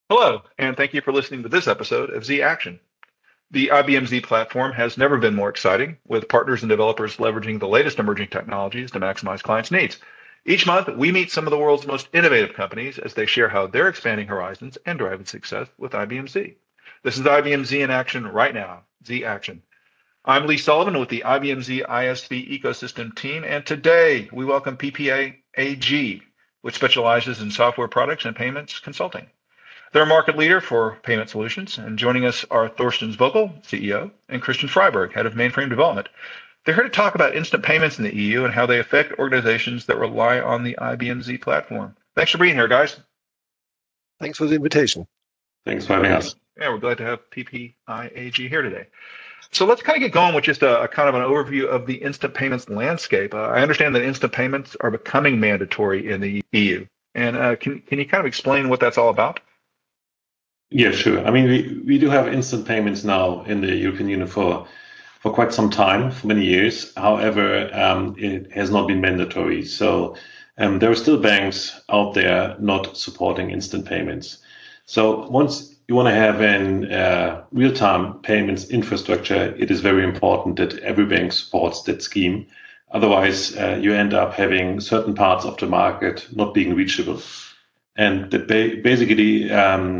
Hello, and thank you for listening to this episode of Z Action. The IBM Z platform has never been more exciting, with partners and developers leveraging the latest emerging technologies to maximize clients' needs. Each month, we meet some of the world's most innovative companies as they share how they're expanding horizons and driving success with IBM Z. This is IBM Z in action right now, Z Action. I'm Lee Sullivan with the IBM Z ISV ecosystem team, and today we welcome PPA AG, which specializes in software products and payments consulting. They're a market leader for payment solutions, and joining us are Thorsten Vogel, CEO, and Christian Freiberg, head of mainframe development. They're here to talk about instant payments in the EU and how they affect organizations that rely on the IBM Z platform. Thanks for being here, guys. Thanks for the invitation. Thanks for having us. Yeah, we're glad to have PPIAG here today. So let's kind of get going with just a kind of an overview of the instant payments landscape. I understand that instant payments are becoming mandatory in the EU. And can you kind of explain what that's all about? Yeah, sure. I mean, we do have instant payments now in the European Union for quite some time, for many years. However, it has not been mandatory. So there are still banks out there not supporting instant payments. So once you want to have a real-time payments infrastructure, it is very important that every bank supports that scheme. Otherwise, you end up having certain parts of the market not being reachable. And that basically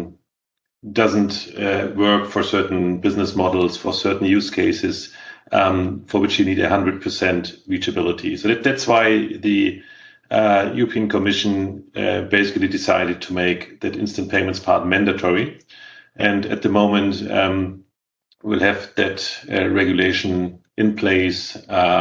doesn't work for certain business models, for certain use cases, for which you need 100% reachability. So that's why the European Commission basically decided to make that instant payments part mandatory. And at the moment, we'll have that regulation in place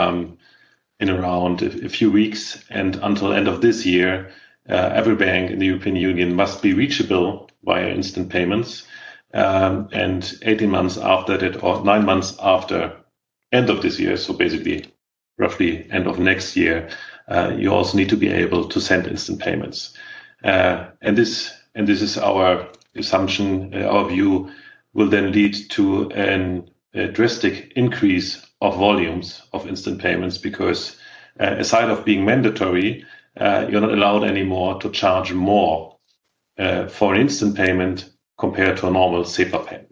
in around a few weeks. And until end of this year, every bank in the European Union must be reachable via instant payments. And 18 months after that, or 9 months after end of this year, so basically roughly end of next year, you also need to be able to send instant payments. And this is our assumption, our view will then lead to a drastic increase of volumes of instant payments because aside of being mandatory, you're not allowed anymore to charge more for an instant payment compared to a normal SEPA payment.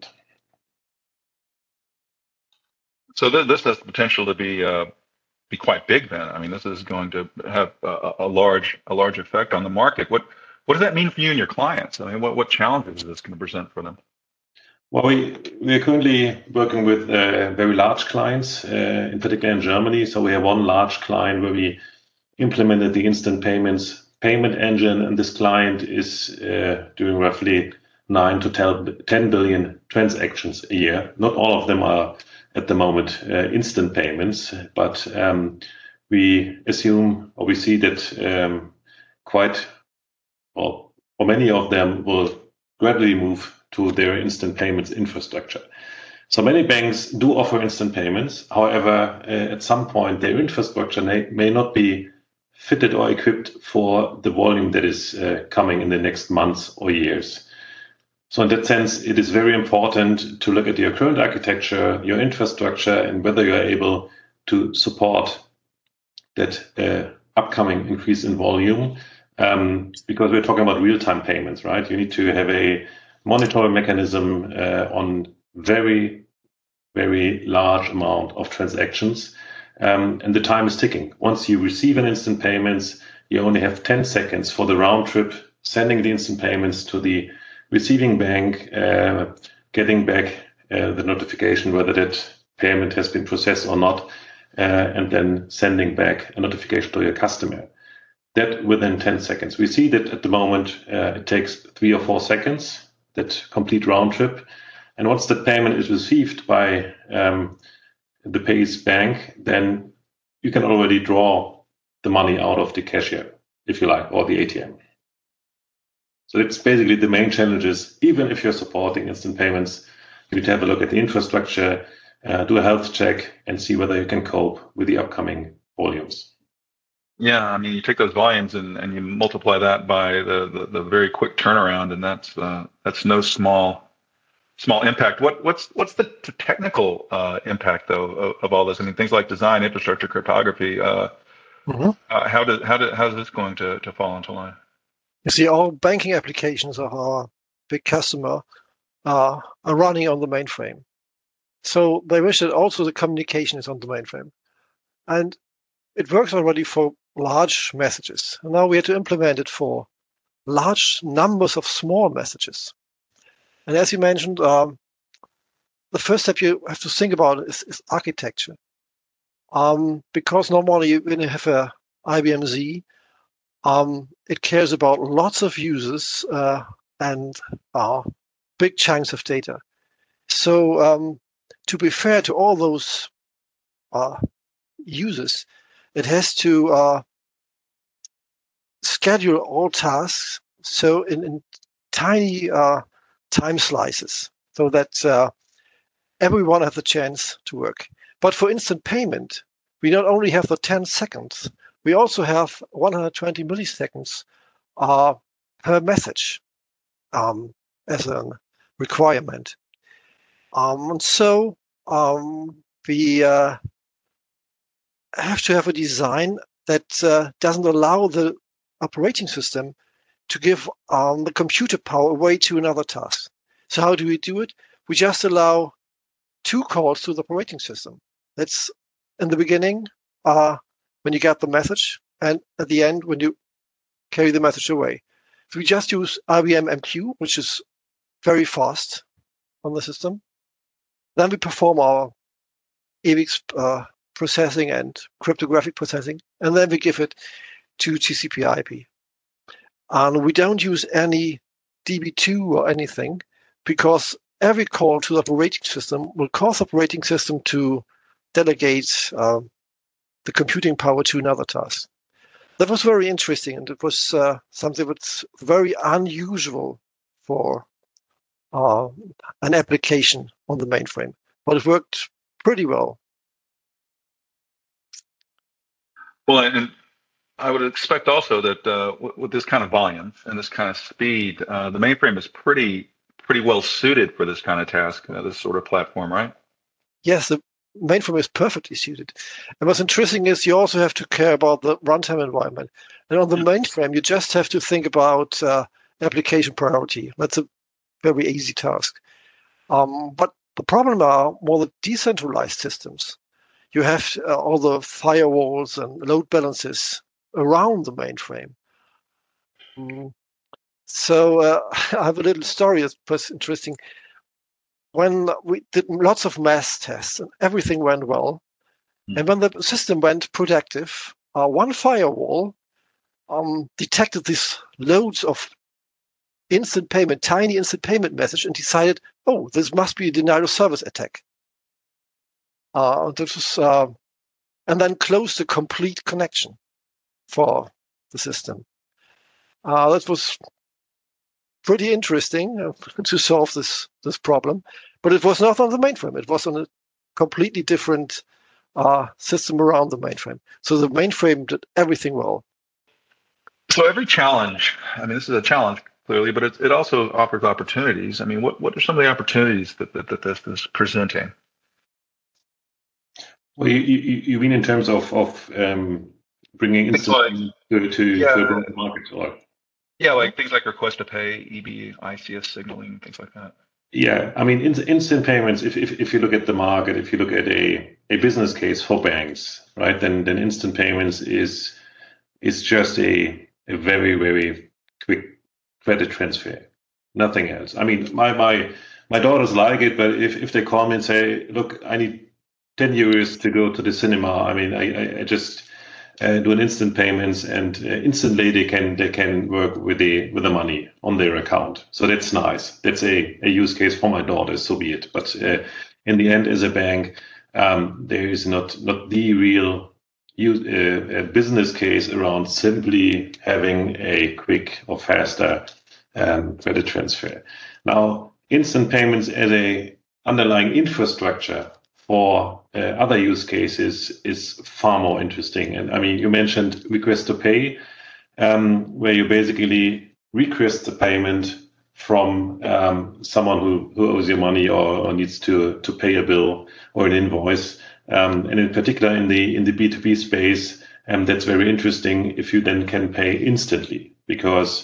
So this has the potential to be quite big then. I mean, this is going to have a large effect on the market. What does that mean for you and your clients? I mean, what challenges is this going to present for them? Well, we are currently working with very large clients, in particular in Germany. So we have one large client where we implemented the instant payments payment engine, and this client is doing roughly 9 to 10 billion transactions a year. Not all of them are at the moment instant payments, but we assume or we see that or many of them will gradually move to their instant payments infrastructure. So many banks do offer instant payments. However, at some point, their infrastructure may not be fitted or equipped for the volume that is coming in the next months or years. So in that sense, it is very important to look at your current architecture, your infrastructure, and whether you're able to support that upcoming increase in volume. Because we're talking about real-time payments, right? You need to have a monitoring mechanism on very, very large amount of transactions. And the time is ticking. Once you receive an instant payments, you only have 10 seconds for the round trip, sending the instant payments to the receiving bank, getting back the notification whether that payment has been processed or not, and then sending back a notification to your customer. That within 10 seconds. We see that at the moment it takes 3 or 4 seconds, that complete round trip. And once the payment is received by the pays bank, then you can already draw the money out of the cashier, if you like, or the ATM. So it's basically the main challenges. Even if you're supporting instant payments, you need to have a look at the infrastructure, do a health check, and see whether you can cope with the upcoming volumes. Yeah, I mean, you take those volumes and you multiply that by the very quick turnaround, and that's no small impact. What's the technical impact though of all this? I mean, things like design, infrastructure, cryptography. How is this going to fall into line? You see, all banking applications are big customer are running on the mainframe. So they wish that also the communication is on the mainframe. And it works already for large messages. And now we have to implement it for large numbers of small messages. And as you mentioned, the first step you have to think about is architecture. Because normally when you have a IBM Z, it cares about lots of users and big chunks of data. So to be fair to all those users, it has to schedule all tasks so in tiny time slices so that everyone has a chance to work. But for instant payment, we not only have the 10 seconds, we also have 120 milliseconds per message as a requirement. And so we have to have a design that doesn't allow the operating system to give the computer power away to another task. So how do we do it? We just allow 2 calls to the operating system. That's in the beginning when you get the message, and at the end when you carry the message away. So we just use IBM MQ, which is very fast on the system. Then we perform our AVIX processing and cryptographic processing, and then we give it to TCP/IP. And we don't use any DB2 or anything, because every call to the operating system will cause the operating system to delegate the computing power to another task. That was very interesting, and it was something that's very unusual for an application on the mainframe, but it worked pretty well. Well, and I would expect also that with this kind of volume and this kind of speed, the mainframe is pretty well suited for this kind of task, this sort of platform, right? Yes, the mainframe is perfectly suited. And what's interesting is you also have to care about the runtime environment. And on the mainframe, you just have to think about application priority. That's a very easy task. But the problem are more the decentralized systems. You have all the firewalls and load balancers around the mainframe. So I have a little story that was interesting. When we did lots of mass tests and everything went well, and when the system went productive, one firewall detected these loads of instant payment, tiny instant payment message, and decided, oh, this must be a denial of service attack. This was, and then closed the complete connection for the system. That was pretty interesting to solve this problem, but it was not on the mainframe. It was on a completely different system around the mainframe. So the mainframe did everything well. So every challenge, I mean, this is a challenge clearly, but it also offers opportunities. I mean, what are some of the opportunities that this is presenting? Well, you mean in terms of bringing instant to the market, or? Yeah, like things like request to pay, EB, ICS signaling, things like that. Yeah, I mean, instant payments. If you look at the market, if you look at a business case for banks, right, then instant payments is just a very, very quick credit transfer, nothing else. I mean, my daughters like it, but if they call me and say, look, I need 10 euros to go to the cinema, I mean, I just do an instant payments, and instantly they can work with the money on their account. So that's nice. That's a use case for my daughters, so be it. But in the end, as a bank, there is not the real business case around simply having a quick or faster credit transfer. Now, instant payments as a underlying infrastructure for other use cases is far more interesting. And I mean, you mentioned request to pay, where you basically request the payment from someone who owes you money or needs to pay a bill or an invoice. And in particular in the B2B space, that's very interesting if you then can pay instantly, because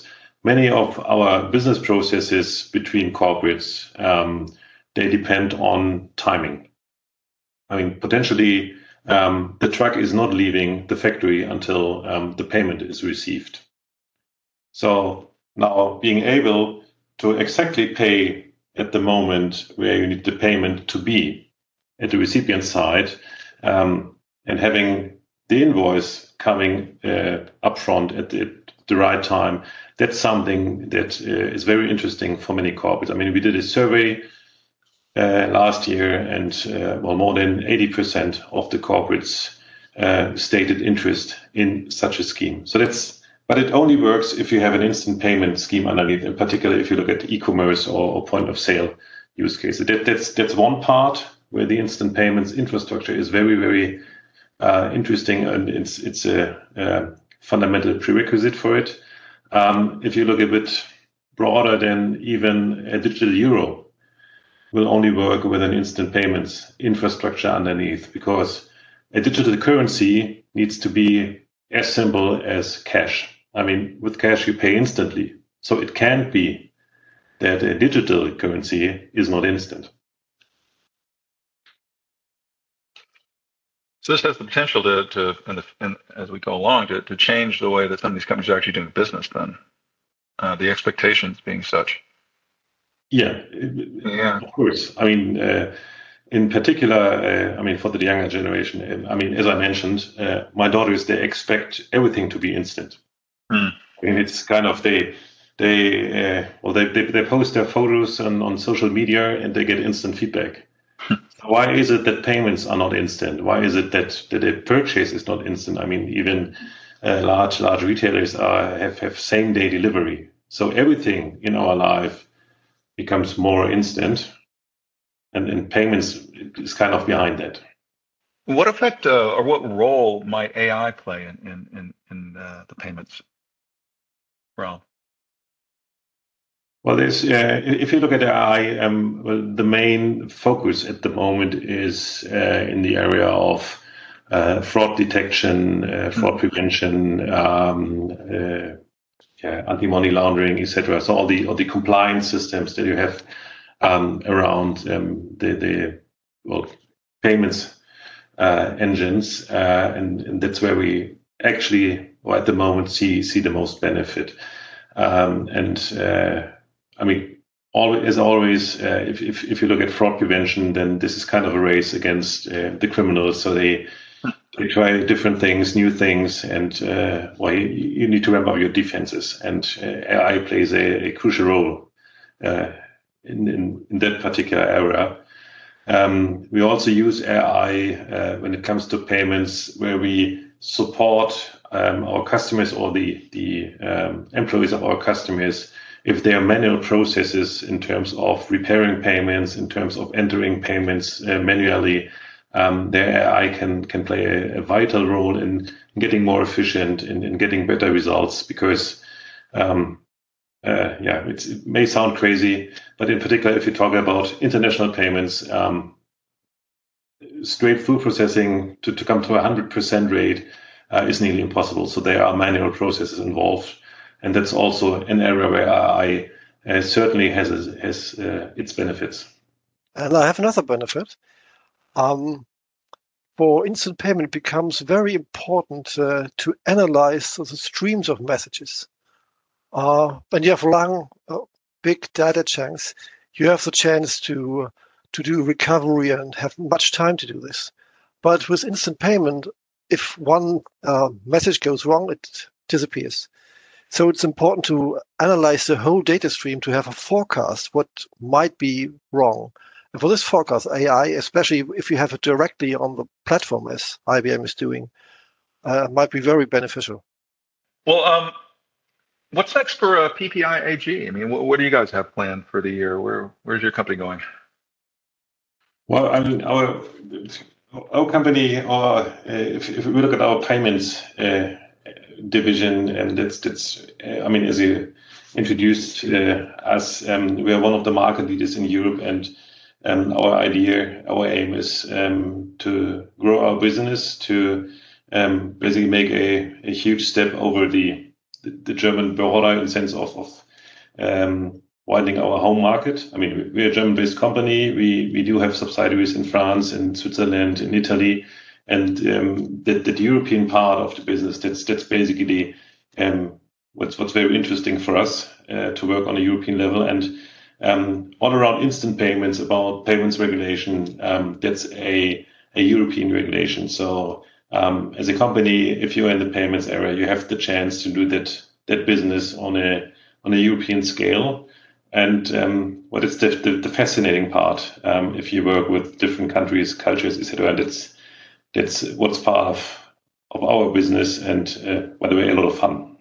many of our business processes between corporates, they depend on timing. I mean, potentially, the truck is not leaving the factory until the payment is received. So now being able to exactly pay at the moment where you need the payment to be at the recipient side, and having the invoice coming upfront at the right time, that's something that is very interesting for many corporates. I mean, we did a survey last year, and more than 80% of the corporates stated interest in such a scheme. But it only works if you have an instant payment scheme underneath, in particular if you look at e-commerce or point of sale use cases. That's one part where the instant payments infrastructure is very, very interesting, and it's a fundamental prerequisite for it. If you look a bit broader, then even a digital euro will only work with an instant payments infrastructure underneath, because a digital currency needs to be as simple as cash. I mean, with cash, you pay instantly. So it can't be that a digital currency is not instant. So this has the potential to as we go along, to change the way that some of these companies are actually doing business then, the expectations being such. Yeah, of course. I mean, in particular, I mean, for the younger generation, I mean, as I mentioned, my daughters, they expect everything to be instant. I mean, it's kind of they post their photos on social media and they get instant feedback. Why is it that payments are not instant? Why is it that a purchase is not instant? I mean, even large retailers have same day delivery. So everything in our life becomes more instant, and payments is kind of behind that. What effect or what role might AI play in the payments realm? Well, there's if you look at AI, the main focus at the moment is in the area of fraud detection, fraud prevention, anti-money laundering, etc. So all the compliance systems that you have around the payments engines, and that's where we actually, or at the moment, see the most benefit. I mean, as always, if you look at fraud prevention, then this is kind of a race against the criminals. So they try different things, new things, and you need to ramp up your defenses. And AI plays a crucial role in that particular area. We also use AI when it comes to payments, where we support our customers or the employees of our customers if there are manual processes in terms of repairing payments, in terms of entering payments manually. Their AI can play a vital role in getting more efficient, in getting better results, because it may sound crazy, but in particular, if you talk about international payments, straight through processing to come to 100% rate is nearly impossible. So there are manual processes involved, and that's also an area where AI certainly has its benefits. And I have another benefit. For instant payment, it becomes very important to analyze the streams of messages. When you have long, big data chunks, you have the chance to do recovery and have much time to do this. But with instant payment, if one message goes wrong, it disappears. So it's important to analyze the whole data stream to have a forecast what might be wrong. And for this forecast, AI, especially if you have it directly on the platform as IBM is doing, might be very beneficial. Well, what's next for PPI AG? I mean, what do you guys have planned for the year? Where's your company going? Well, I mean, our company, if we look at our payments division, and that's I mean, as you introduced us, we are one of the market leaders in Europe, and our aim is to grow our business, to basically make a huge step over the the German border in the sense of widening our home market. I mean, we're a German-based company. We do have subsidiaries in France, in Switzerland, in Italy, and the European part of the business. That's basically what's very interesting for us to work on a European level. And all around instant payments, about payments regulation, that's a European regulation. So as a company, if you're in the payments area, you have the chance to do that business on a European scale. And what is the fascinating part, if you work with different countries, cultures, etc. That's what's part of our business, and by the way, a lot of fun.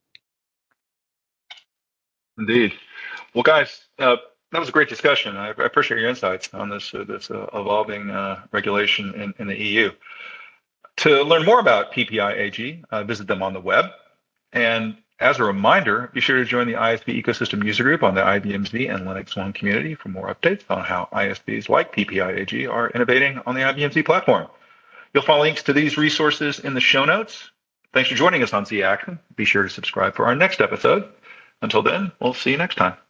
Indeed. Well, guys, that was a great discussion. I appreciate your insights on this evolving regulation in the EU. To learn more about PPI AG, visit them on the web. And as a reminder, be sure to join the ISV ecosystem user group on the IBMZ and Linux One community for more updates on how ISVs like PPI AG are innovating on the IBMZ platform. You'll find links to these resources in the show notes. Thanks for joining us on Z Action. Be sure to subscribe for our next episode. Until then, we'll see you next time.